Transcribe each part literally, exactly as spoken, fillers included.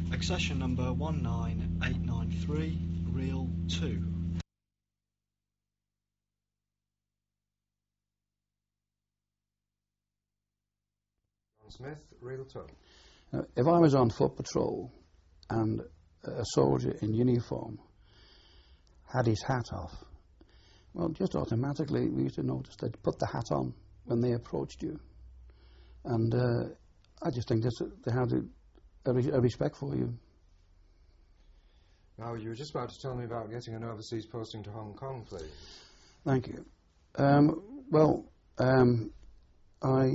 Accession number one nine eight nine three, reel two. John Smith, reel two. Now, if I was on foot patrol and a soldier in uniform had his hat off, well, just automatically we used to notice they'd put the hat on when they approached you. And uh, I just think that's, they had a, a, re- a respect for you. Now, you were just about to tell me about getting an overseas posting to Hong Kong, please. Thank you. Um, well, um, I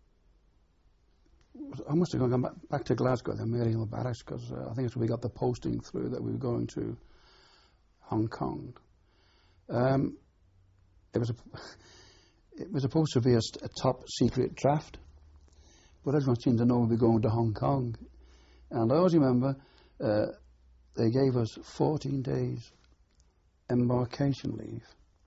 I must have gone back, back to Glasgow, then Maryhill Barracks, because uh, I think it's when we got the posting through that we were going to Hong Kong. Um, it was a, it was supposed to be a, a top secret draft, but everyone seemed to know we were going to Hong Kong. And I always remember uh, they gave us fourteen days embarkation leave.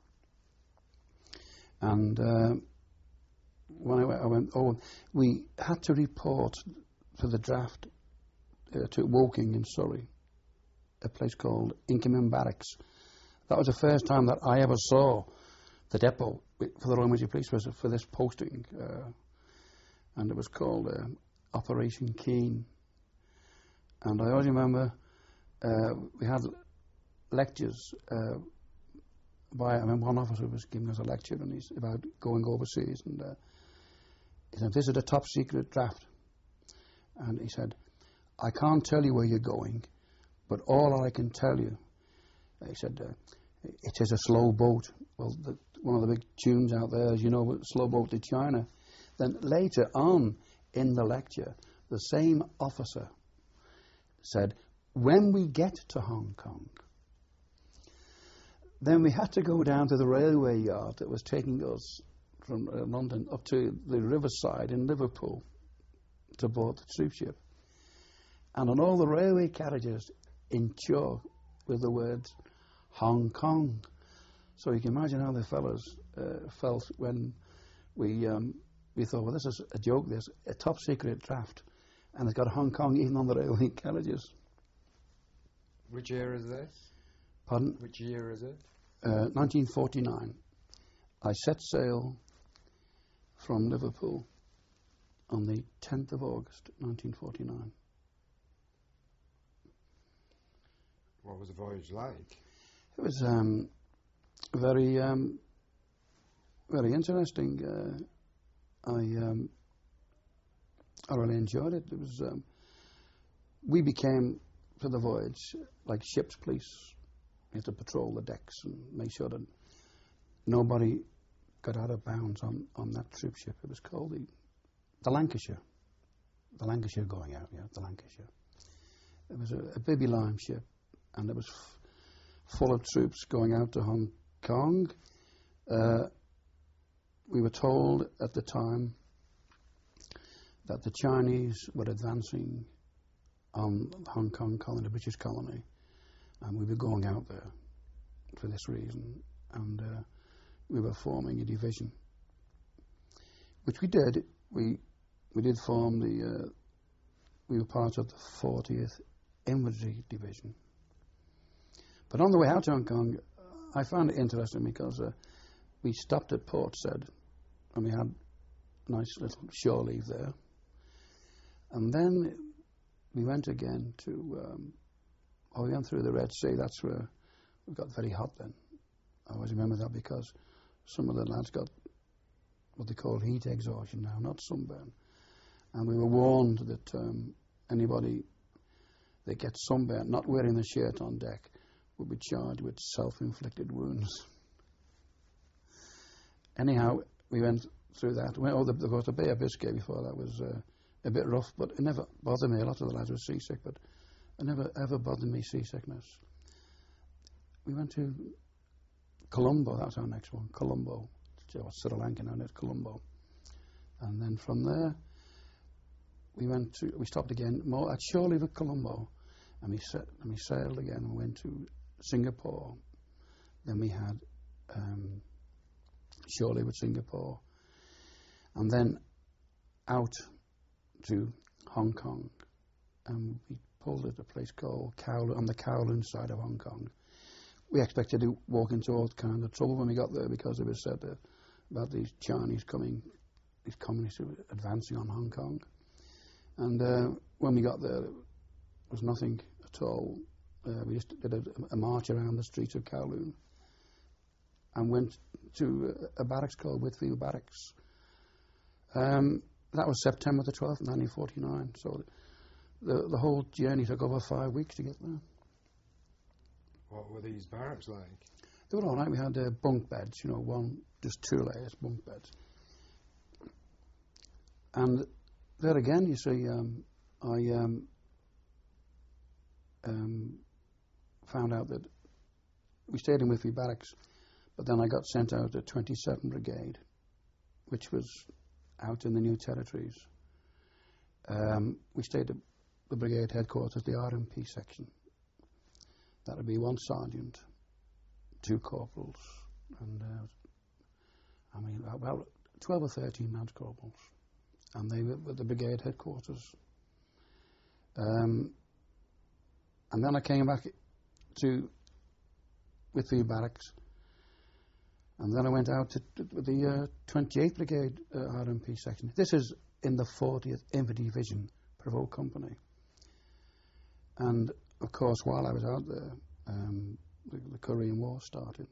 And uh, when I went, I went, oh, we had to report for the draft uh, to Woking in Surrey, a place called Inkerman Barracks. That was the first time that I ever saw the depot for the Royal Military Police was for this posting, uh, and it was called uh, Operation Keene. And I always remember uh, we had lectures uh, by, I remember one officer was giving us a lecture and he's about going overseas, and uh, he said, this is a top secret draft. And he said, I can't tell you where you're going, but all I can tell you, he said, uh, it is a slow boat. Well, the, one of the big tunes out there is, you know, slow boat to China. Then later on in the lecture, the same officer said, when we get to Hong Kong, then we had to go down to the railway yard that was taking us from uh, London up to the riverside in Liverpool to board the troop ship. And on all the railway carriages in chalk were the words Hong Kong. So you can imagine how the fellows uh, felt when we um, we thought, well, this is a joke, this, a top secret draft, and it's got Hong Kong even on the railway carriages. Which year is this? Pardon? Which year is it? Uh, nineteen forty-nine. I set sail from Liverpool on the tenth of August, nineteen forty-nine. What was the voyage like? It was um, very, um, very interesting. Uh, I, um, I really enjoyed it. It was. Um, we became for the voyage like ship's police. We had to patrol the decks and make sure that nobody got out of bounds on, on that troop ship. It was called the the Lancashire. The Lancashire going out, yeah, the Lancashire. It was a, a baby lime ship, and it was f- full of troops going out to Hong Kong. Uh, we were told at the time that the Chinese were advancing on Hong Kong colony, the British colony, and we were going out there for this reason, and uh, we were forming a division, which we did. We we did form the. Uh, we were part of the fortieth Infantry Division. But on the way out to Hong Kong, I found it interesting because uh, we stopped at Port Said, and we had a nice little shore leave there, and then we went again to. Um, Oh, we went through the Red Sea. That's where it got very hot then. I always remember that because some of the lads got what they call heat exhaustion now, not sunburn. And we were warned that um, anybody that gets sunburn, not wearing the shirt on deck, would be charged with self-inflicted wounds. Anyhow, we went through that. We, oh, the, of course, the Bay of Biscay before that was uh, a bit rough, but it never bothered me. A lot of the lads were seasick, but it never ever bothered me, seasickness. We went to Colombo, that was our next one, Colombo. Sri Lanka now, it's Colombo. And then from there, we went to, we stopped again, more at shore leave at Colombo, and we, set, and we sailed again and went to Singapore. Then we had um, shore leave at Singapore. And then out to Hong Kong. And we pulled at a place called Kowloon, on the Kowloon side of Hong Kong. We expected to walk into all kinds of trouble when we got there because it was said that about these Chinese coming, these communists who were advancing on Hong Kong. And uh, when we got there, there was nothing at all. Uh, we just did a, a march around the streets of Kowloon and went to a, a barracks called Whitfield Barracks. Um, that was September the twelfth, nineteen forty-nine. So the, the whole journey took over five weeks to get there. What were these barracks like? They were all right. We had uh, bunk beds, you know, one, just two layers, bunk beds. And there again, you see, um, I um, um, found out that we stayed in Whitfield Barracks, but then I got sent out to twenty-seventh Brigade, which was out in the New Territories. Um, we stayed at the brigade headquarters, the R M P section. That would be one sergeant, two corporals, and uh, I mean, about twelve or thirteen lance corporals, and they were at the brigade headquarters. Um, and then I came back to Whitfield Barracks, and then I went out to, to the uh, twenty-eighth Brigade uh, R M P section. This is in the fortieth Infantry Division, Prevost Company. And of course, while I was out there, um, the, the Korean War started.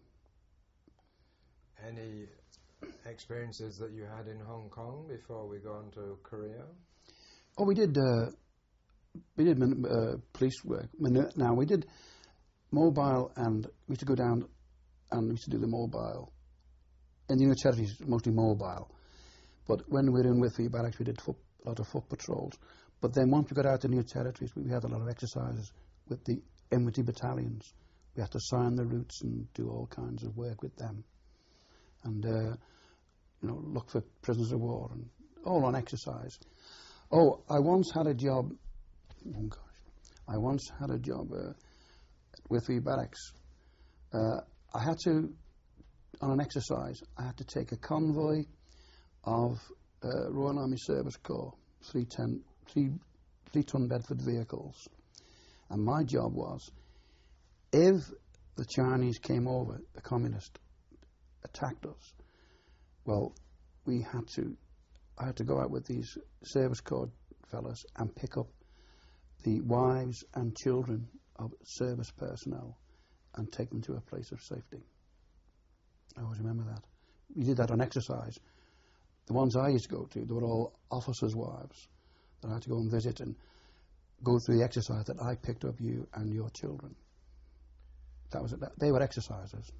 Any experiences that you had in Hong Kong before we go on to Korea? Oh, we did. Uh, we did uh, police work. Now we did mobile, and we used to go down, and we used to do the mobile. In the New Territories, mostly mobile. But when we were in Whitfield Barracks, we did foot, a lot of foot patrols. But then once we got out to New Territories, we, we had a lot of exercises with the infantry battalions. We had to sign the routes and do all kinds of work with them, and uh, you know, look for prisoners of war, and all on exercise. Oh, I once had a job. Oh gosh, I once had a job uh, at Whitfield Barracks. Uh, I had to, on an exercise, I had to take a convoy of uh, Royal Army Service Corps, three ten, three, three ton Bedford vehicles. And my job was, if the Chinese came over, the communists attacked us, well, we had to, I had to go out with these Service Corps fellas and pick up the wives and children of service personnel and take them to a place of safety. I always remember that. We did that on exercise. The ones I used to go to, they were all officers' wives that I had to go and visit and go through the exercise that I picked up you and your children. That was it. They were exercises.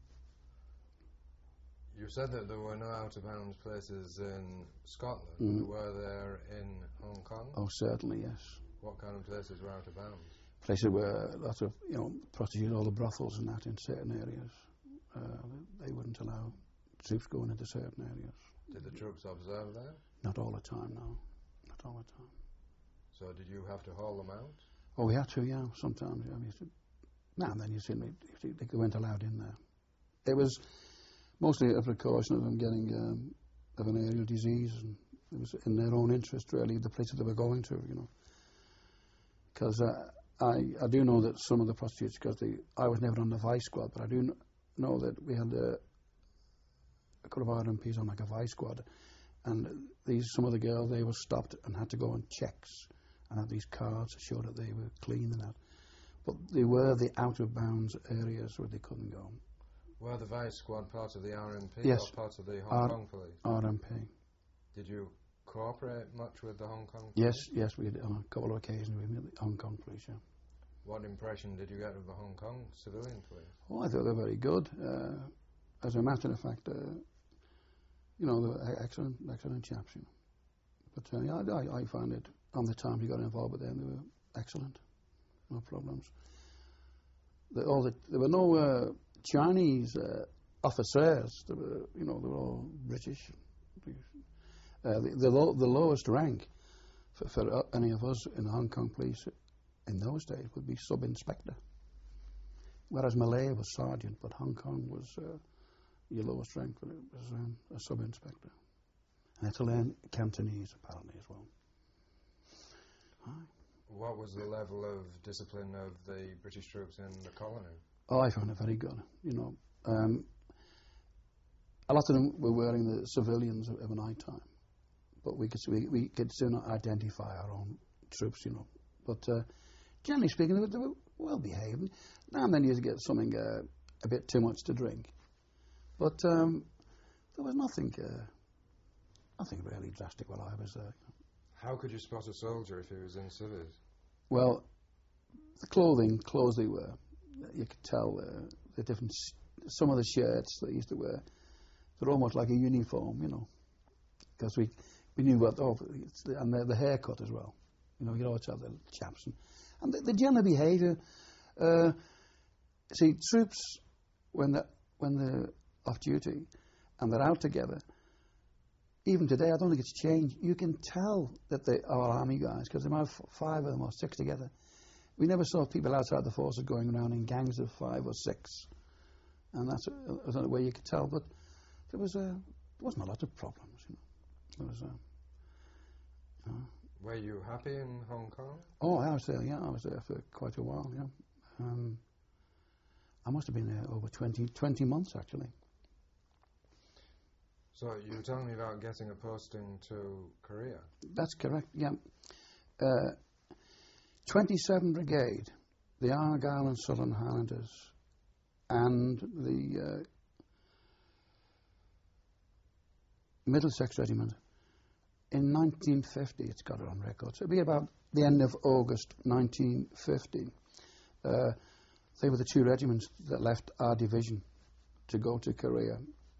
You said that there were no out-of-bounds places in Scotland. Mm. Were there in Hong Kong? Oh, certainly, yes. What kind of places were out-of-bounds? Places where lots of, you know, prostitutes, all the brothels and that in certain areas. Uh, they wouldn't allow troops going into certain areas. Did the troops observe that? Not all the time, no. Not all the time. So did you have to haul them out? Oh, we had to, yeah, sometimes. Yeah, we used to, now and then you see them, they, they weren't allowed in there. It was mostly a precaution of them getting um, of an aerial disease, and it was in their own interest, really, the places they were going to, you know. Because uh, I, I do know that some of the prostitutes, because I was never on the vice squad, but I do kn- know that we had uh, a couple of R M Ps on like a vice squad, and these some of the girls, they were stopped and had to go on checks and have these cards to show that they were clean and that. But they were the out-of-bounds areas where they couldn't go. Were the vice squad part of the R M P Yes. or part of the Hong R- Kong police? R M P. Did you cooperate much with the Hong Kong police? Yes, yes, we did on a couple of occasions we met the Hong Kong police, yeah. What impression did you get of the Hong Kong civilian police? Oh, I thought they were very good. Uh, as a matter of fact, uh, you know, they were excellent, excellent chaps, you know. But uh, yeah, I, I found it, on the time we got involved with them, they were excellent. No problems. The, all the, there were no uh, Chinese uh, officers. They were, you know, they were all British. Uh, the, the, low, the lowest rank for, for uh, any of us in the Hong Kong police in those days would be sub-inspector. Whereas Malaya was sergeant, but Hong Kong was uh, your lowest rank, but it was um, a sub-inspector. And I had to learn Cantonese, apparently, as well. Aye. what was the level of discipline of the British troops in the colony? Oh, I found it very good, you know. Um, a lot of them were wearing the civilians of, of night time, but we could, we, we could soon identify our own troops, you know. But uh, generally speaking, they were, they were well behaved. Now and then you get something uh, a bit too much to drink. But um, there was nothing, uh, nothing really drastic while I was there. How could you spot a soldier if he was in civvies? Well, the clothing, clothes they wear, you could tell uh, the different, sh- some of the shirts they used to wear, they're almost like a uniform, you know, because we, we knew what, oh, it's the, and the, the haircut as well. You know, you always have the chaps. And, and the, the general behaviour, uh, see, troops, when they're, when they're off duty and they're out together, even today, I don't think it's changed. You can tell that they are army guys because they might have five of them or six together. We never saw people outside the forces going around in gangs of five or six, and that's a, a way you could tell. But there was a, there wasn't a lot of problems. You know, there was a. Uh, Were you happy in Hong Kong? Oh, I was there. Yeah, I was there for quite a while. Yeah, um, I must have been there over twenty, twenty months actually. So you were telling me about getting a posting to Korea. That's correct, yeah. Uh, twenty-seven Brigade, the Argyll and Southern Highlanders, and the uh, Middlesex Regiment, in nineteen fifty, it's got it on record, so it'll be about the end of August nineteen fifty. Uh, they were the two regiments that left our division to go to Korea.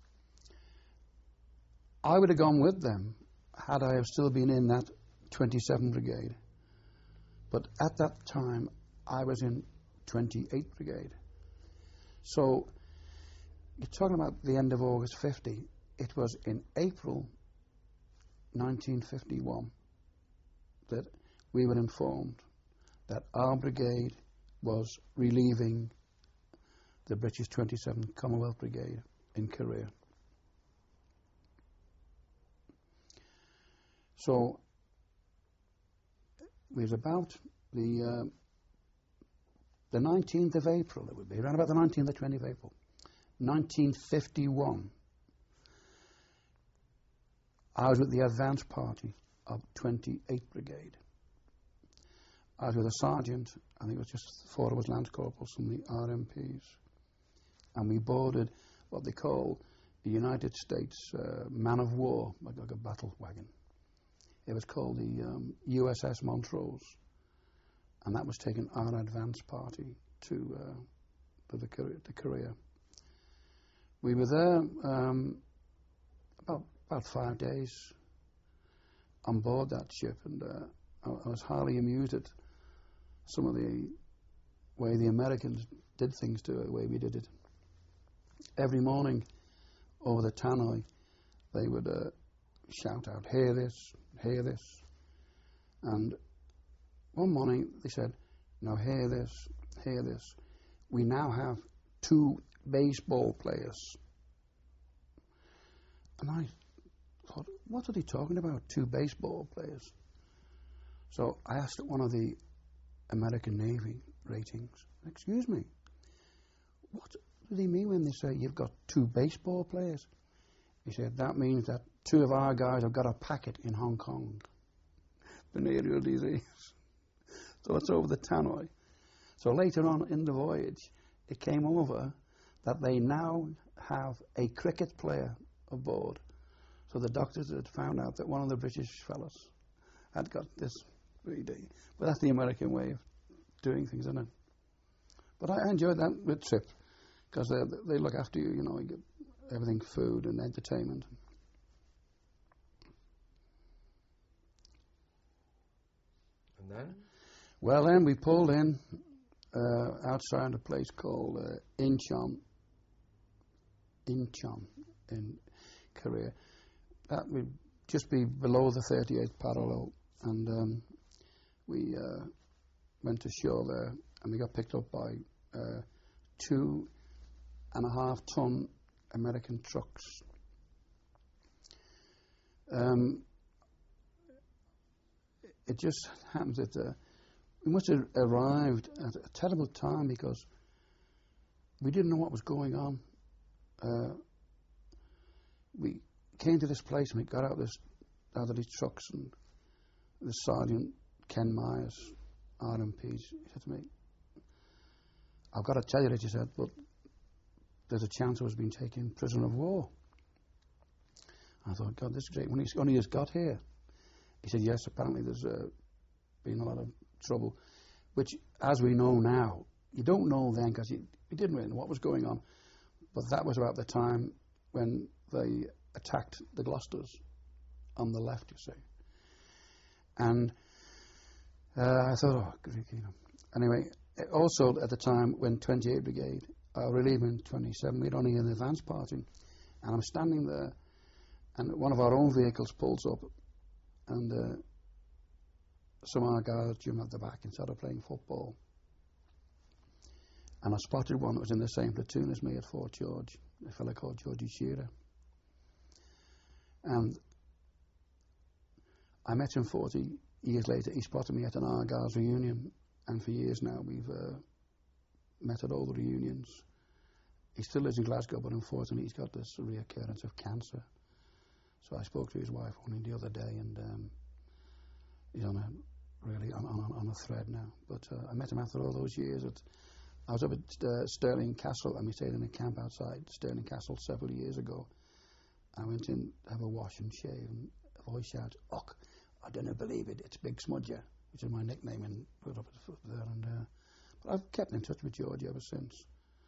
I would have gone with them had I have still been in that twenty-seven Brigade. But at that time, I was in twenty-eight Brigade. So, you're talking about the end of August fifty. It was in April nineteen fifty-one that we were informed that our brigade was relieving the British twenty-seventh Commonwealth Brigade in Korea. So, it was about the uh, the nineteenth of April, it would be, around about the nineteenth or twentieth of April, nineteen fifty-one. I was with the advance party of twenty-eighth Brigade. I was with a sergeant, I think it was just four of us lance corporals from the R M Ps. And we boarded what they call the United States uh, man of war, like, like a battle wagon. It was called the um, U S S Montrose, and that was taking our advance party to uh, to, the, to Korea. We were there um, about about five days on board that ship, and uh, I, I was highly amused at some of the way the Americans did things to it, the way we did it. Every morning over the tannoy, they would uh, shout out, "Hear this, hear this." And one morning they said, "Now hear this, hear this. We now have two baseball players." And I thought, what are they talking about, two baseball players? So I asked one of the American Navy ratings, "Excuse me, what do they mean when they say you've got two baseball players?" He said, "That means that two of our guys have got a packet in Hong Kong, venereal disease." So it's over the tannoy. So later on in the voyage, it came over that they now have a cricket player aboard. So the doctors had found out that one of the British fellows had got this three D. But that's the American way of doing things, isn't it? But I enjoyed that trip because they they look after you, you know, you get everything, food and entertainment. And then? Well, then we pulled in uh, outside a place called uh, Incheon, Incheon in Korea. That would just be below the thirty-eighth parallel, and um, we uh, went ashore there, and we got picked up by uh, two and a half ton American trucks. Um, it just happens that uh, we must have arrived at a terrible time because we didn't know what was going on. Uh, we came to this place and we got out of this out of these trucks, and the sergeant Ken Myers, R M Ps, he said to me, "I've got to tell you," he said, "but there's a chance I was being taken prisoner of war." I thought, God, this is great. When he's only just got here, he said, "Yes, apparently there's uh, been a lot of trouble," which, as we know now, you don't know then because you, you didn't really know what was going on. But that was about the time when they attacked the Gloucesters on the left, you see. And uh, I thought, oh, good, you know. Anyway, also at the time when twenty-eighth Brigade, I was leaving twenty-seven, we'd only an advance party, and I'm standing there, and one of our own vehicles pulls up, and uh, some of our guards jump at the back and started playing football. And I spotted one that was in the same platoon as me at Fort George, a fellow called Georgie Shearer. And I met him forty years later. He spotted me at an Argyles reunion, and for years now we've uh, met at all the reunions. He still lives in Glasgow, but unfortunately he's got this reoccurrence of cancer. So I spoke to his wife only the other day, and um, he's on a really on, on, on a thread now. But uh, I met him after all those years. At, I was up at uh, Stirling Castle, and we stayed in a camp outside Stirling Castle several years ago. I went in to have a wash and shave, and a voice shouted, "Och, I don't believe it, it's Big Smudger," which is my nickname, and put up there. And uh, but I've kept in touch with George ever since.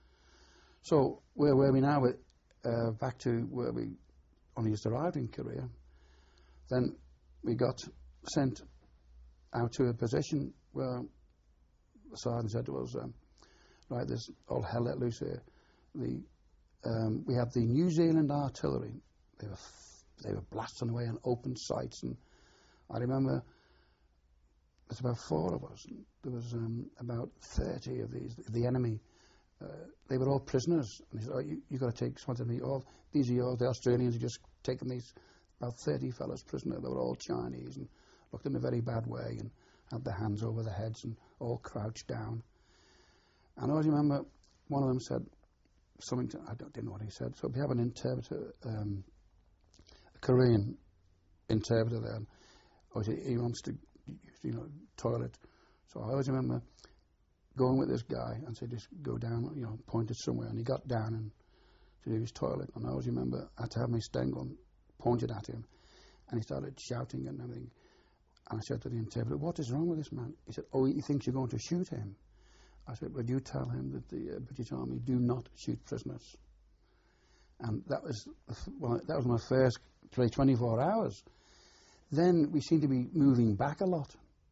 So where were we now? Uh, back to where we only just arrived in Korea. Then we got sent out to a position where the sergeant said to us, um, "Right, there's all hell let loose here. The um, we have the New Zealand artillery. They were f- they were blasting away on open sights, and I remember there's about four of us. There was um, about thirty of these. The enemy, uh, they were all prisoners. And he said, "Oh, you you got to take some of me. All these are yours. The Australians are just taking these about thirty fellas prisoner. They were all Chinese and looked in a very bad way and had their hands over their heads and all crouched down. And I always remember one of them said something. To, I don't, didn't know what he said. So we have an interpreter, um, a Korean interpreter there. And obviously he wants to, you know, toilet. So I always remember going with this guy and say, just go down, you know, pointed somewhere. And he got down and to do his toilet. And I always remember I had to have my Sten gun pointed at him. And he started shouting and everything. And I said to the interpreter, "What is wrong with this man?" He said, "Oh, he thinks you're going to shoot him." I said, "Would you tell him that the uh, British Army do not shoot prisoners?" And that was well, that was my first play twenty-four hours. Then we seemed to be moving back a lot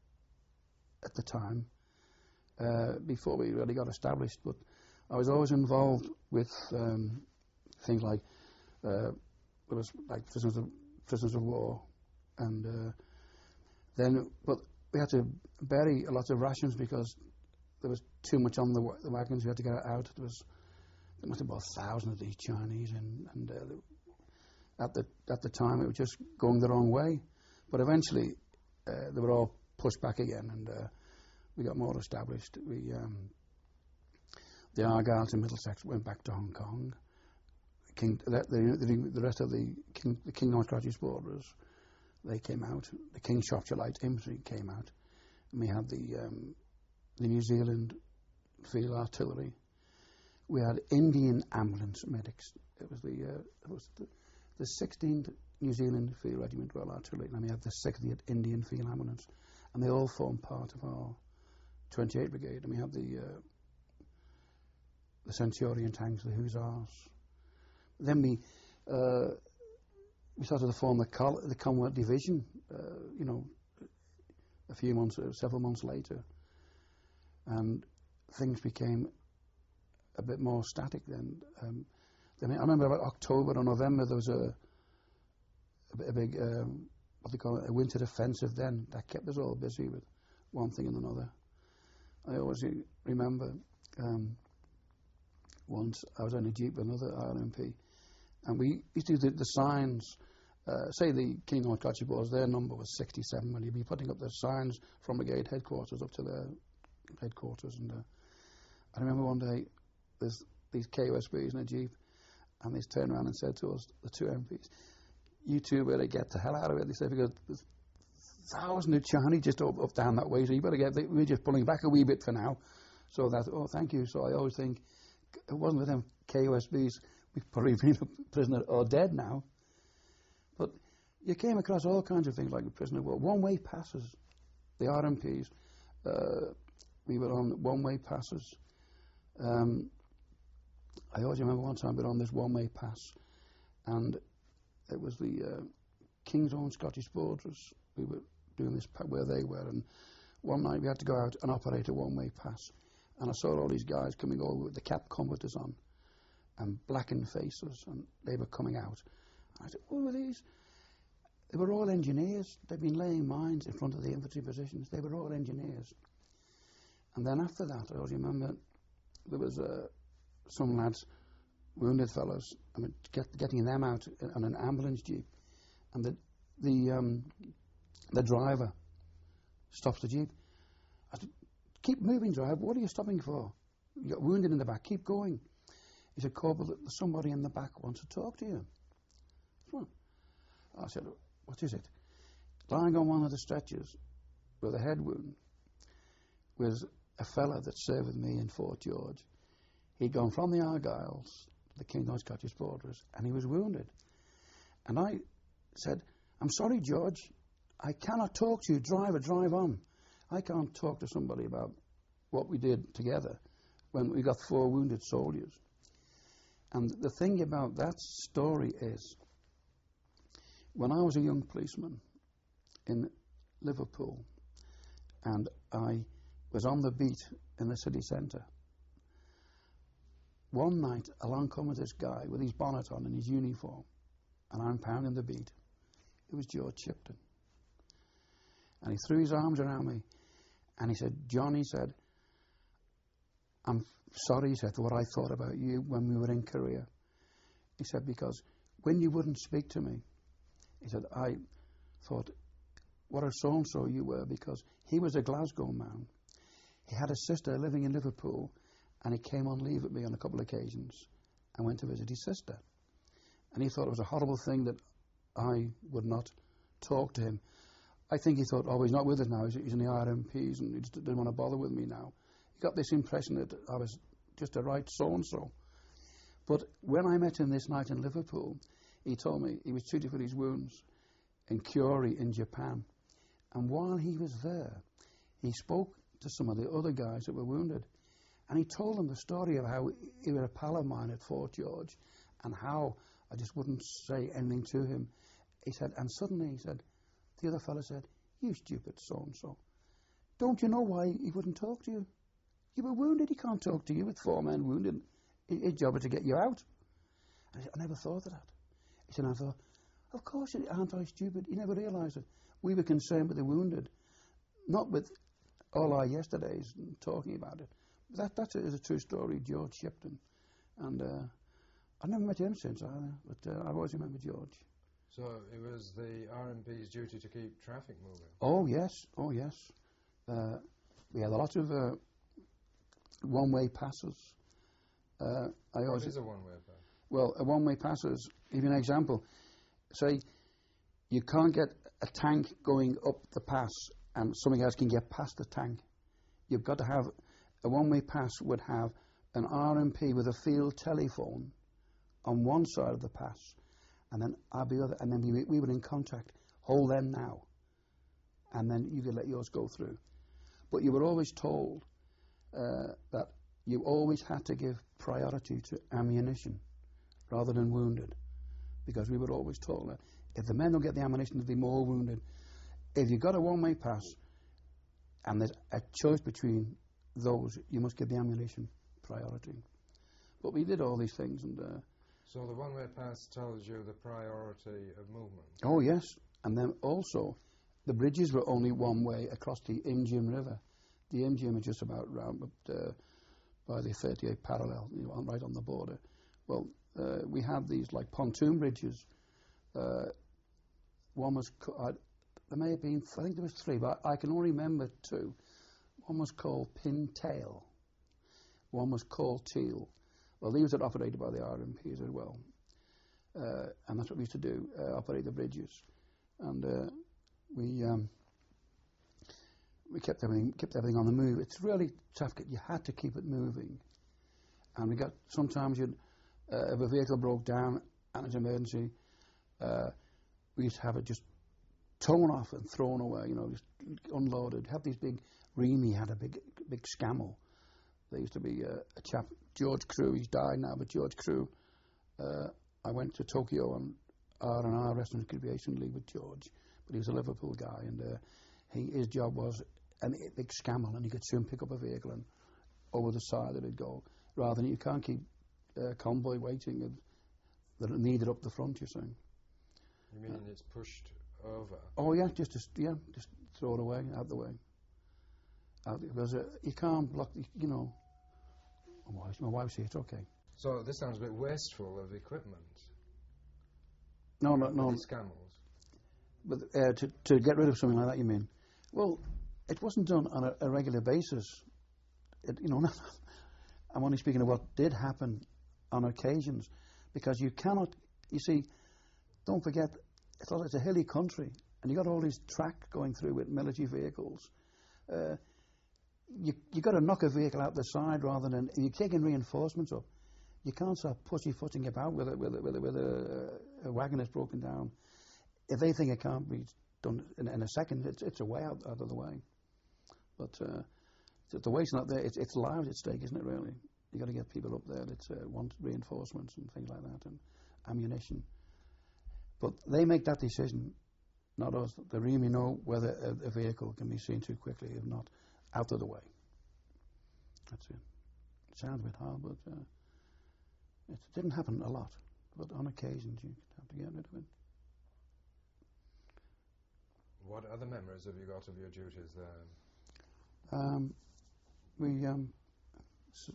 at the time, uh, before we really got established. But I was always involved with um, things like uh, there was like prisoners of prisoners of war, and uh, then but we had to bury a lot of rations because there was too much on the, wa- the wagons. We had to get it out. There was there must have been about a thousand of these Chinese, and, and uh, at the at the time it was just going the wrong way. But eventually uh, they were all pushed back again, and uh, we got more established. We um, the Argylls in Middlesex went back to Hong Kong. King, the, the, the rest of the King, the King North Scottish Borderers, they came out. The King Shropshire Light Infantry came out, and we had the um, the New Zealand Field Artillery. We had Indian ambulance medics. It was the uh, it was the, the sixteenth New Zealand Field Regiment Royal Artillery, and we had the sixtieth Indian Field Ambulance, and they all formed part of our twenty-eighth Brigade. And we had the uh, the Centurion tanks, the Hussars. Then we uh, we started to form the, Col- the Commonwealth Division. Uh, you know, a few months, uh, several months later, and things became a bit more static then. Um, then I remember about October or November there was a a, a big um, what they call it, a winter offensive. Then that kept us all busy with one thing and another. I always re- remember um, once I was on a jeep with another R M P, and we used to do the, the signs uh, say the King George Scottish Borders, their number was sixty-seven. Well, you'd be putting up their signs from brigade headquarters up to their headquarters. And uh, I remember one day, there's these K O S Bs in a Jeep, and they turned around and said to us, the two M Ps, you two better get the hell out of it. They said, because there's thousands of Chinese just up, up down that way, so you better get, the, we're just pulling back a wee bit for now. So that, oh, thank you. So I always think, it wasn't with them K O S Bs, we've probably been a prisoner or dead now. But you came across all kinds of things like a prisoner of war. One-way passes, the R M Ps, uh, we were on one-way passes. Um, I always remember one time we were on this one-way pass, and it was the uh, King's Own Scottish Borders. We were doing this pa- where they were, and one night we had to go out and operate a one-way pass. And I saw all these guys coming over with the cap comforters on and blackened faces, and they were coming out. And I said, what were these? They were all engineers. They'd been laying mines in front of the infantry positions. They were all engineers. And then after that, I always remember there was uh, some lads, wounded fellows, I mean, get, getting them out on an ambulance jeep. And the the um, the driver stops the jeep. I said, keep moving, driver. What are you stopping for? You got wounded in the back. Keep going. He said, Corporal, there's somebody in the back wants to talk to you. Well, I said, what is it? Lying on one of the stretchers with a head wound was a fella that served with me in Fort George. He'd gone from the Argylls to the King George Scottish Borders, and he was wounded. And I said, I'm sorry, George, I cannot talk to you. Driver, drive on. I can't talk to somebody about what we did together when we got four wounded soldiers. And the thing about that story is, when I was a young policeman in Liverpool, and I was on the beat in the city centre, one night along comes this guy with his bonnet on and his uniform, and I'm pounding the beat. It was George Shipton. And he threw his arms around me, and he said, John, he said, I'm sorry, he said, for what I thought about you when we were in Korea. He said, because when you wouldn't speak to me, he said, I thought, what a so-and-so you were, because he was a Glasgow man. He had a sister living in Liverpool, and he came on leave with me on a couple of occasions and went to visit his sister. And he thought it was a horrible thing that I would not talk to him. I think he thought, oh, he's not with us now, he's, he's in the R M Ps, and he just didn't want to bother with me now. He got this impression that I was just a right so-and-so. But when I met him this night in Liverpool, he told me he was treated for his wounds in Kyoto in Japan. And while he was there, he spoke to some of the other guys that were wounded. And he told them the story of how he was a pal of mine at Fort George, and how I just wouldn't say anything to him. He said, and suddenly he said, the other fellow said, you stupid so-and-so. Don't you know why he wouldn't talk to you? You were wounded, he can't talk to you with four men wounded. His job is to get you out. And I said, I never thought of that. He said, I thought, of course, aren't I stupid? He never realised it. We were concerned with the wounded, not with all our yesterdays and talking about it. That that is a true story, George Shipton. And uh, I've never met him since either, but uh, I've always remembered George. So it was the R M P's duty to keep traffic moving? Oh, yes. Oh, yes. Uh, we had a lot of uh, one-way passes. Uh, I what always is a one-way pass? Well, a one-way pass is, give you an example. Say, you can't get a tank going up the pass and something else can get past the tank. You've got to have, a one-way pass would have an R M P with a field telephone on one side of the pass, and then I'd be other, and then we, we were in contact. Hold them now, and then you could let yours go through. But you were always told uh, that you always had to give priority to ammunition rather than wounded, because we were always told that if the men don't get the ammunition, they'll be more wounded. If you've got a one-way pass and there's a choice between those, you must give the ammunition priority. But we did all these things. and. Uh, So the one-way pass tells you the priority of movement? Oh, yes. And then also, the bridges were only one way across the Imjim River. The Imjim is just about round uh, by the thirty-eight parallel, you know, right on the border. Well, uh, we had these like pontoon bridges uh, one was, co- I, there may have been, I think there was three, but I can only remember two. One was called Pintail. One was called Teal. Well, these were operated by the R M Ps as well. Uh, and that's what we used to do, uh, operate the bridges. And uh, we um, we kept everything kept everything on the move. It's really tough. You had to keep it moving. And we got, sometimes you'd, uh, if a vehicle broke down and it's an emergency, uh, we used to have it just torn off and thrown away, you know, just unloaded. Have these big, Remy had a big, big Scammell. There used to be uh, a chap, George Crew, he's died now, but George Crew, uh, I went to Tokyo on R and R, Rest and Recreation League with George, but he was a Liverpool guy, and uh, he, his job was a big Scammell, and he could soon pick up a vehicle and over the side it'd go, rather than you can't keep uh, convoy waiting and, that it needed up the front, you're saying. You mean uh, it's pushed over? Oh yeah, just, just yeah, just throw it away, out the way. Out the, because uh, you can't block, you know. My wife's, my wife's here, it's okay. So this sounds a bit wasteful of equipment. No, no, no. These Scammells. But uh, to to get rid of something like that, you mean? Well, it wasn't done on a, a regular basis. It, you know, not, I'm only speaking of what did happen on occasions, because you cannot. You see, don't forget, it's a, it's a hilly country, and you got all these track going through with military vehicles. Uh, you you got to knock a vehicle out the side rather than you're taking reinforcements up. You can't start pussyfooting about with a, with a, with a, with a, a wagon that's broken down. If they think it can't be done in, in a second, it's it's a way out, out of the way. But uh, the way's not there. It's, it's lives at stake, isn't it? Really, you got to get people up there that uh, want reinforcements and things like that and ammunition. But they make that decision, not us. They really know whether a, a vehicle can be seen too quickly. If not, out of the way. That's it. It sounds a bit hard, but. Uh, It didn't happen a lot, but on occasions you have to get rid of it. What other memories have you got of your duties there? Um, we, um, s-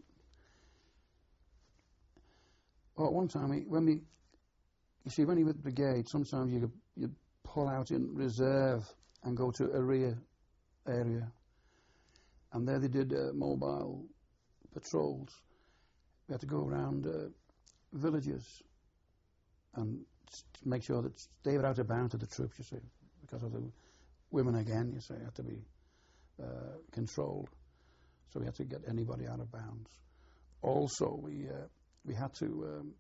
well, at one time, we, when we, you see, when you were with the brigade, sometimes you you pull out in reserve and go to a rear area, and there they did uh, mobile patrols. We had to go around uh, villages and make sure that they were out of bounds to the troops, you see, because of the women again, you see, had to be uh, controlled. So we had to get anybody out of bounds. Also, we uh, we had to um,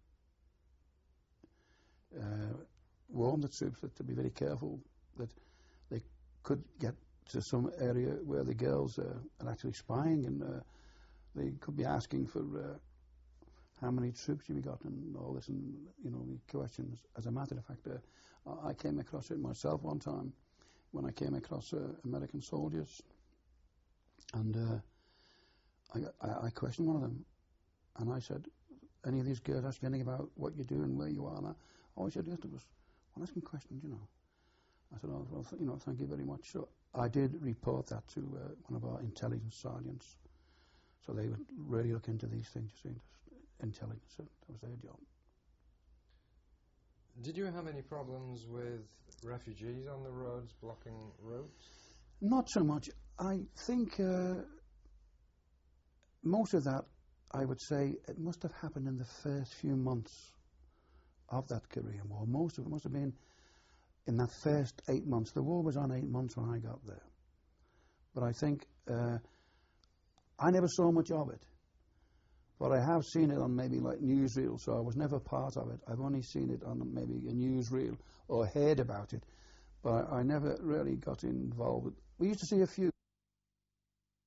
uh, warn the troops that to be very careful that they could get to some area where the girls uh, are actually spying, and uh, they could be asking for uh, how many troops have you got and all this, and you know, the questions. As a matter of fact, uh, I came across it myself one time when I came across uh, American soldiers, and uh, I, I, I questioned one of them, and I said, any of these girls ask you anything about what you do and where you are? And I, oh, he said, yes, it was one asking questions, you know. I said, oh, well, th- you know, thank you very much. So I did report that to uh, one of our intelligence sergeants, so they would really look into these things, you see. Intelligence, that was their job. Did you have any problems with refugees on the roads, blocking routes? Not so much. I think uh, most of that, I would say, it must have happened in the first few months of that Korean War. Most of it must have been in that first eight months. The war was on eight months when I got there. But I think uh, I never saw much of it. But I have seen it on maybe like newsreels, so I was never part of it. I've only seen it on maybe a newsreel or heard about it, but I never really got involved. We used to see a few